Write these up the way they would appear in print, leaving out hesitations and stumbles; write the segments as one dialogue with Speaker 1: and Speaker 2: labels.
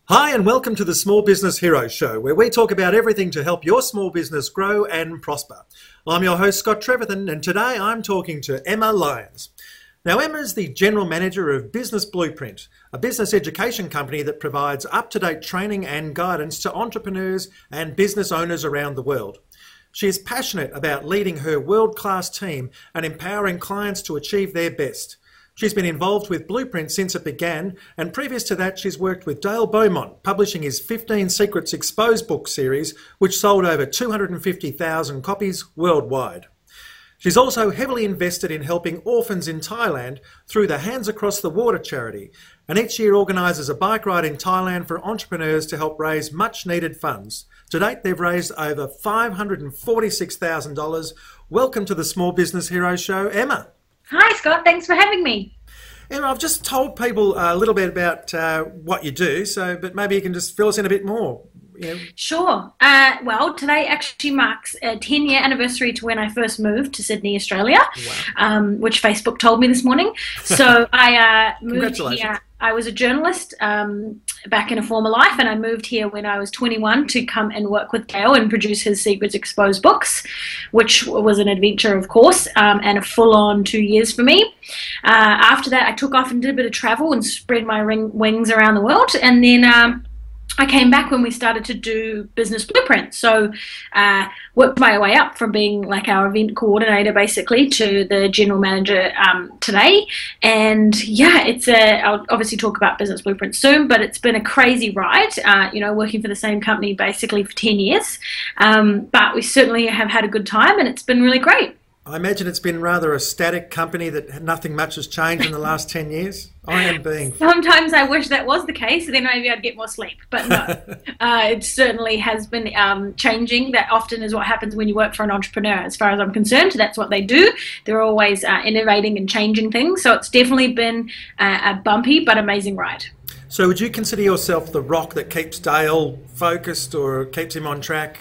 Speaker 1: Hi, and welcome to the Small Business Heroes Show, where we talk about everything to help your small business grow and prosper. I'm your host, Scott Trevathan, and today I'm talking to Emma Lyons. Now, Emma is the General Manager of Business Blueprint, a business education company that provides up-to-date training and guidance to entrepreneurs and business owners around the world. She is passionate about leading her world-class team and empowering clients to achieve their best. She's been involved with Blueprint since it began, and previous to that she's worked with Dale Beaumont, publishing his 15 Secrets Exposed book series, which sold over 250,000 copies worldwide. She's also heavily invested in helping orphans in Thailand through the Hands Across the Water charity, and each year organises a bike ride in Thailand for entrepreneurs to help raise much needed funds. To date, they've raised over $546,000. Welcome to the Small Business Heroes Show, Emma.
Speaker 2: Hi, Scott. Thanks for having me.
Speaker 1: Emma, I've just told people a little bit about what you do, but maybe you can just fill us in a bit more.
Speaker 2: Sure. Well, today actually marks a 10-year anniversary to when I first moved to Sydney, Australia, which Facebook told me this morning. So I moved here. I was a journalist back in a former life, and I moved here when I was 21 to come and work with Dale and produce his Secrets Exposed books, which was an adventure, of course, and a full-on 2 years for me. After that, I took off and did a bit of travel and spread my wings around the world, and then I came back when we started to do Business Blueprint. So worked my way up from being like our event coordinator basically to the general manager today. And yeah, I'll obviously talk about Business Blueprint soon, but it's been a crazy ride, working for the same company basically for 10 years. But we certainly have had a good time and it's been really great.
Speaker 1: I imagine it's been rather a static company that nothing much has changed in the last 10 years.
Speaker 2: Sometimes I wish that was the case, then maybe I'd get more sleep. But no, it certainly has been changing. That often is what happens when you work for an entrepreneur. As far as I'm concerned, that's what they do. They're always innovating and changing things. So it's definitely been a bumpy but amazing ride.
Speaker 1: So would you consider yourself the rock that keeps Dale focused or keeps him on track?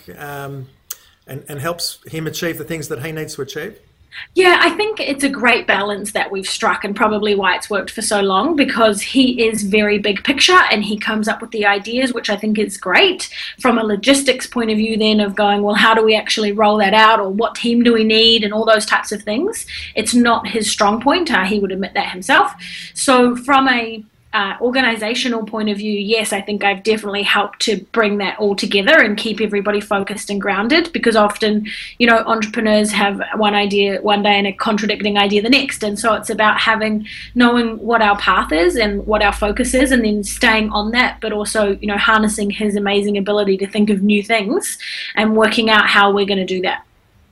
Speaker 1: And helps him achieve the things that he needs to achieve?
Speaker 2: Yeah, I think it's a great balance that we've struck, and probably why it's worked for so long, because he is very big picture and he comes up with the ideas, which I think is great from a logistics point of view then of going, well, how do we actually roll that out, or what team do we need, and all those types of things. It's not his strong point. He would admit that himself. So from a organizational point of view, yes, I think I've definitely helped to bring that all together and keep everybody focused and grounded, because often, entrepreneurs have one idea one day and a contradicting idea the next. And so it's about knowing what our path is and what our focus is, and then staying on that, but also, harnessing his amazing ability to think of new things and working out how we're going to do that.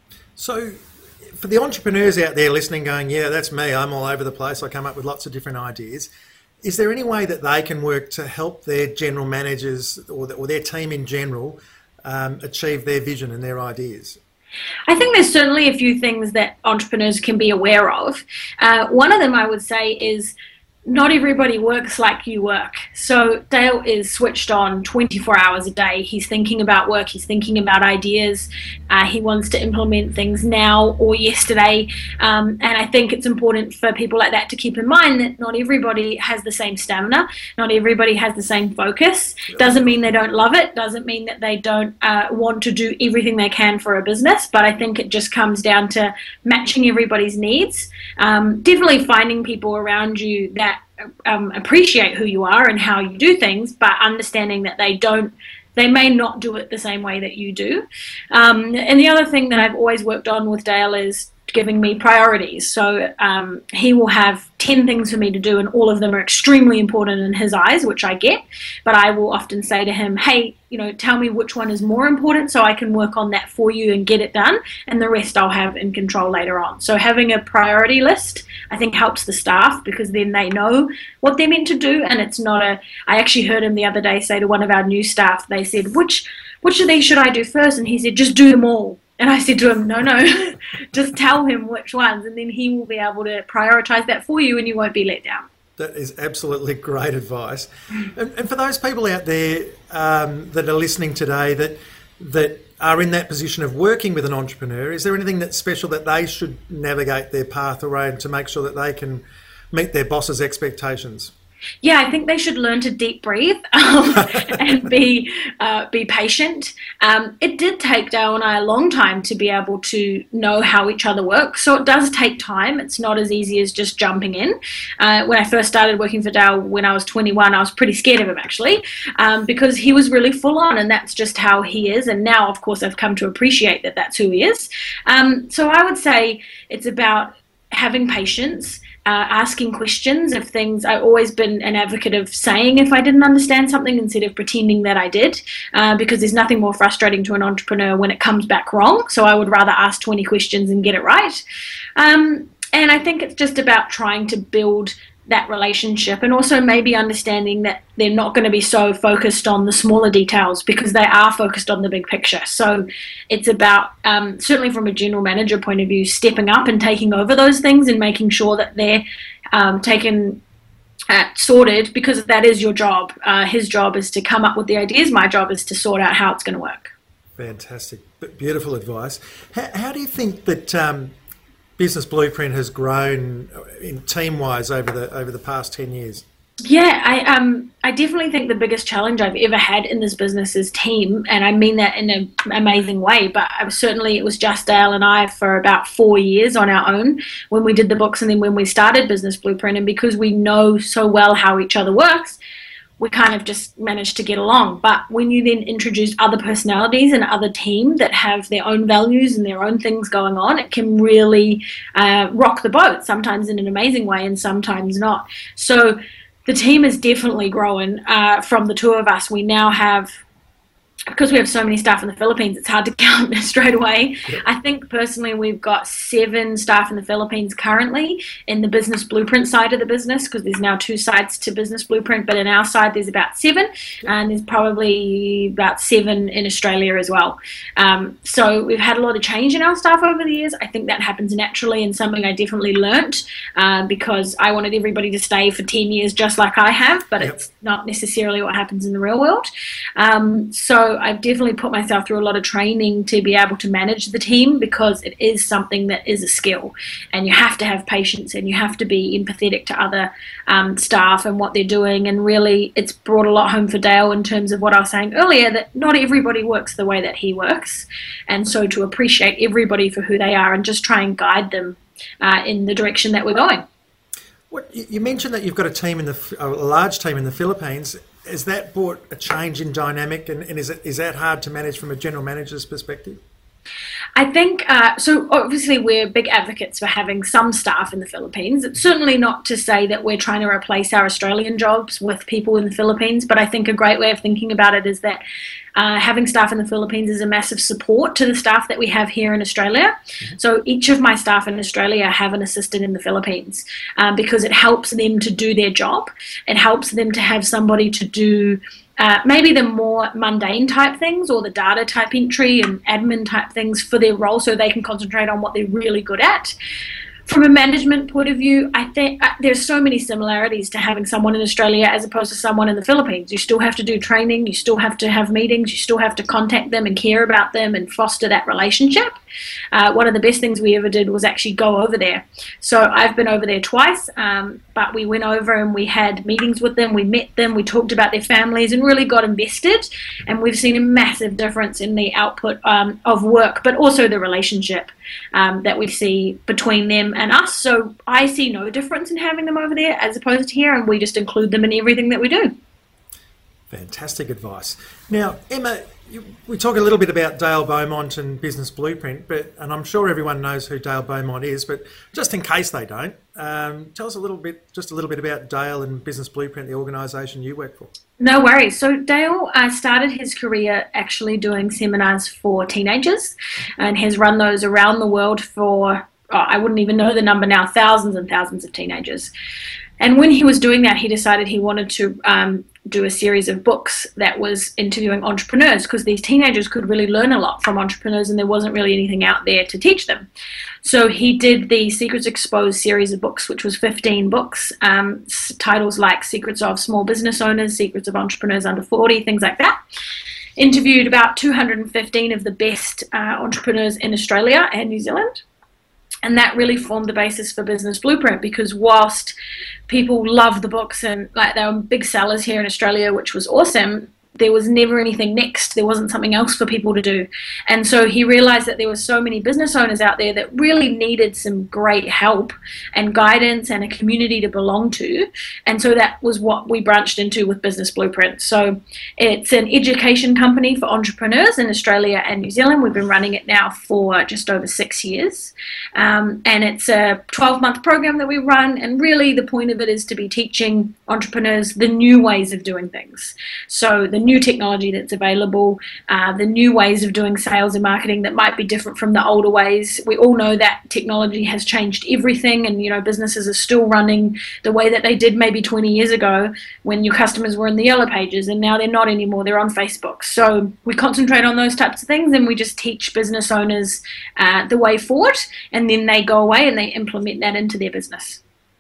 Speaker 1: So for the entrepreneurs out there listening going, yeah, that's me, I'm all over the place, I come up with lots of different ideas. Is there any way that they can work to help their general managers or their team in general achieve their vision and their ideas?
Speaker 2: I think there's certainly a few things that entrepreneurs can be aware of. One of them I would say is not everybody works like you work. So Dale is switched on 24 hours a day. He's thinking about work. He's thinking about ideas. He wants to implement things now or yesterday. And I think it's important for people like that to keep in mind that not everybody has the same stamina. Not everybody has the same focus. Doesn't mean they don't love it. Doesn't mean that they don't want to do everything they can for a business. But I think it just comes down to matching everybody's needs. Definitely finding people around you that appreciate who you are and how you do things, but understanding that they may not do it the same way that you do. And the other thing that I've always worked on with Dale is giving me priorities. So he will have 10 things for me to do, and all of them are extremely important in his eyes, which I get. But I will often say to him, hey, tell me which one is more important so I can work on that for you and get it done, and the rest I'll have in control later on. So having a priority list, I think, helps the staff, because then they know what they're meant to do, and it's not I actually heard him the other day say to one of our new staff, they said, which of these should I do first? And he said, just do them all. And I said to him, no, just tell him which ones, and then he will be able to prioritize that for you and you won't be let down.
Speaker 1: That is absolutely great advice. And for those people out there that are listening today that are in that position of working with an entrepreneur, is there anything that's special that they should navigate their path around to make sure that they can meet their boss's expectations?
Speaker 2: Yeah, I think they should learn to deep breathe and be patient. It did take Dale and I a long time to be able to know how each other work, so it does take time. It's not as easy as just jumping in. When I first started working for Dale when I was 21, I was pretty scared of him actually, because he was really full on, and that's just how he is. And now, of course, I've come to appreciate that that's who he is. So I would say it's about having patience, asking questions of things. I've always been an advocate of saying if I didn't understand something instead of pretending that I did, because there's nothing more frustrating to an entrepreneur when it comes back wrong. So I would rather ask 20 questions and get it right. And I think it's just about trying to build that relationship, and also maybe understanding that they're not going to be so focused on the smaller details because they are focused on the big picture. So it's about, certainly from a general manager point of view, stepping up and taking over those things and making sure that they're taken sorted, because that is your job. His job is to come up with the ideas. My job is to sort out how it's going to work.
Speaker 1: Fantastic. Beautiful advice. How do you think that Business Blueprint has grown in team-wise over the past 10 years?
Speaker 2: Yeah, I definitely think the biggest challenge I've ever had in this business is team, and I mean that in an amazing way. But certainly it was just Dale and I for about 4 years on our own when we did the books, and then when we started Business Blueprint. And because we know so well how each other works, we kind of just managed to get along. But when you then introduce other personalities and other team that have their own values and their own things going on, it can really rock the boat, sometimes in an amazing way and sometimes not. So the team is definitely growing from the two of us. We now have, because we have so many staff in the Philippines, it's hard to count straight away. Yep. I think personally we've got 7 staff in the Philippines currently in the Business Blueprint side of the business, because there's now 2 sides to Business Blueprint, but in our side there's about 7, and there's probably about 7 in Australia as well. So we've had a lot of change in our staff over the years. I think that happens naturally, and something I definitely learnt because I wanted everybody to stay for 10 years just like I have, but It's not necessarily what happens in the real world. So I've definitely put myself through a lot of training to be able to manage the team, because it is something that is a skill, and you have to have patience and you have to be empathetic to other staff and what they're doing. And really it's brought a lot home for Dale in terms of what I was saying earlier, that not everybody works the way that he works, and so to appreciate everybody for who they are and just try and guide them in the direction that we're going.
Speaker 1: You mentioned that you've got a large team in the Philippines. Has that brought a change in dynamic, and is that hard to manage from a general manager's perspective?
Speaker 2: I think, so obviously we're big advocates for having some staff in the Philippines. It's certainly not to say that we're trying to replace our Australian jobs with people in the Philippines, but I think a great way of thinking about it is that having staff in the Philippines is a massive support to the staff that we have here in Australia. Mm-hmm. So each of my staff in Australia have an assistant in the Philippines, because it helps them to do their job. It helps them to have somebody to do maybe the more mundane type things, or the data type entry and admin type things for their role, so they can concentrate on what they're really good at. From a management point of view, I think there's so many similarities to having someone in Australia as opposed to someone in the Philippines. You still have to do training, you still have to have meetings, you still have to contact them and care about them and foster that relationship. One of the best things we ever did was actually go over there. So I've been over there twice, but we went over and we had meetings with them, we met them, we talked about their families and really got invested. And we've seen a massive difference in the output of work, but also the relationship that we see between them and us. So I see no difference in having them over there as opposed to here, and we just include them in everything that we do.
Speaker 1: Fantastic advice. Now, Emma, we talk a little bit about Dale Beaumont and Business Blueprint, and I'm sure everyone knows who Dale Beaumont is, but just in case they don't, tell us a little bit about Dale and Business Blueprint, the organisation you work for.
Speaker 2: No worries. So Dale started his career actually doing seminars for teenagers, and has run those around the world for, I wouldn't even know the number now, thousands and thousands of teenagers. And when he was doing that, he decided he wanted to do a series of books that was interviewing entrepreneurs, because these teenagers could really learn a lot from entrepreneurs and there wasn't really anything out there to teach them. So he did the Secrets Exposed series of books, which was 15 books, titles like Secrets of Small Business Owners, Secrets of Entrepreneurs Under 40, things like that. Interviewed about 215 of the best entrepreneurs in Australia and New Zealand. And that really formed the basis for Business Blueprint, because whilst people love the books and like they were big sellers here in Australia, which was awesome, there was never anything next. There wasn't something else for people to do. And so he realized that there were so many business owners out there that really needed some great help and guidance and a community to belong to. And so that was what we branched into with Business Blueprint. So it's an education company for entrepreneurs in Australia and New Zealand. We've been running it now for just over 6 years. And it's a 12-month program that we run. And really the point of it is to be teaching entrepreneurs the new ways of doing things. So the new technology that's available, the new ways of doing sales and marketing that might be different from the older ways. We all know that technology has changed everything, and businesses are still running the way that they did maybe 20 years ago when your customers were in the yellow pages, and now they're not anymore. They're on Facebook. So we concentrate on those types of things, and we just teach business owners the way forward, and then they go away and they implement that into their business.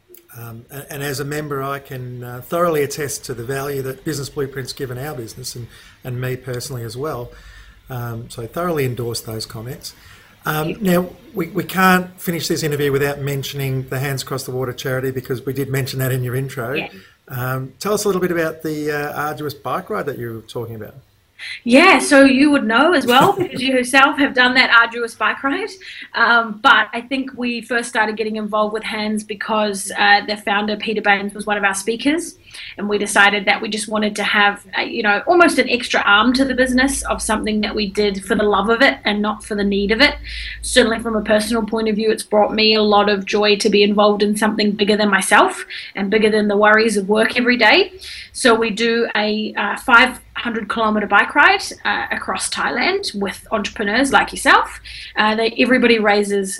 Speaker 1: And as a member, I can thoroughly attest to the value that Business Blueprint's given our business and me personally as well. So I thoroughly endorse those comments. Now, we can't finish this interview without mentioning the Hands Across the Water charity, because we did mention that in your intro.
Speaker 2: Yeah.
Speaker 1: Tell us a little bit about the arduous bike ride that you were talking about.
Speaker 2: Yeah, so you would know as well, because you yourself have done that arduous bike ride. But I think we first started getting involved with Hands because the founder, Peter Baines, was one of our speakers. And we decided that we just wanted to have, almost an extra arm to the business of something that we did for the love of it and not for the need of it. Certainly from a personal point of view, it's brought me a lot of joy to be involved in something bigger than myself and bigger than the worries of work every day. So we do a 500-kilometre bike ride across Thailand with entrepreneurs like yourself. Everybody raises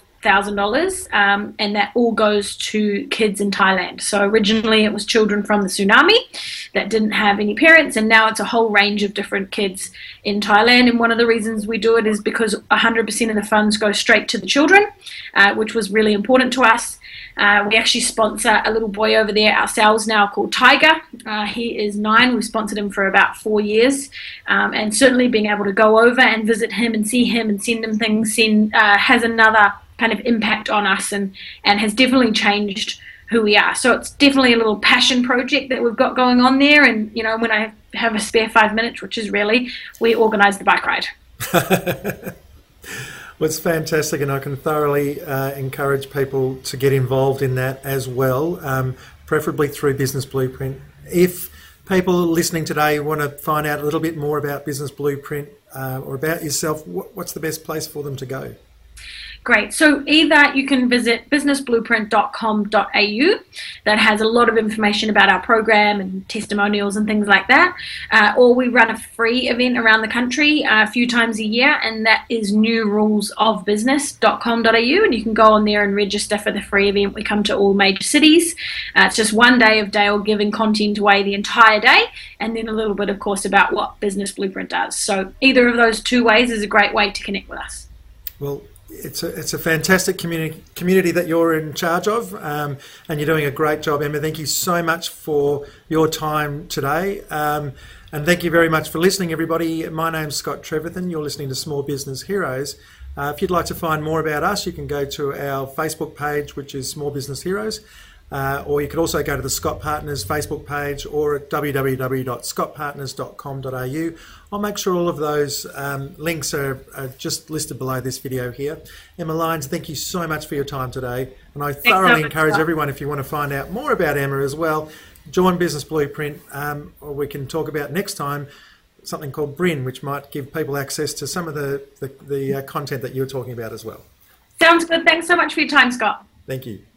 Speaker 2: $5,000, and that all goes to kids in Thailand. So originally it was children from the tsunami that didn't have any parents, and now it's a whole range of different kids in Thailand. And one of the reasons we do it is because 100% of the funds go straight to the children, which was really important to us. We actually sponsor a little boy over there ourselves now called Tiger. He is 9. We've sponsored him for about 4 years. And certainly being able to go over and visit him and see him and send him things has another kind of impact on us and has definitely changed who we are. So it's definitely a little passion project that we've got going on there. And, when I have a spare 5 minutes, which is rarely, we organise the bike ride.
Speaker 1: Well, it's fantastic, and I can thoroughly encourage people to get involved in that as well, preferably through Business Blueprint. If people listening today want to find out a little bit more about Business Blueprint or about yourself, what's the best place for them to go?
Speaker 2: Great. So either you can visit businessblueprint.com.au. That has a lot of information about our program and testimonials and things like that. Or we run a free event around the country a few times a year, and that is newrulesofbusiness.com.au. And you can go on there and register for the free event. We come to all major cities. It's just one day of Dale giving content away the entire day, and then a little bit, of course, about what Business Blueprint does. So either of those two ways is a great way to connect with us.
Speaker 1: Well, it's a fantastic community that you're in charge of, and you're doing a great job, Emma. Thank you so much for your time today, and thank you very much for listening, everybody. My name's Scott Treverton. You're listening to Small Business Heroes. If you'd like to find more about us, you can go to our Facebook page, which is Small Business Heroes, or you could also go to the Scott Partners Facebook page or at www.scottpartners.com.au. I'll make sure all of those links are just listed below this video here. Emma Lyons, thank you so much for your time today. And I thoroughly encourage everyone, if you want to find out more about Emma as well, join Business Blueprint, or we can talk about next time something called Brin, which might give people access to some of the content that you're talking about as well.
Speaker 2: Sounds good. Thanks so much for your time, Scott.
Speaker 1: Thank you.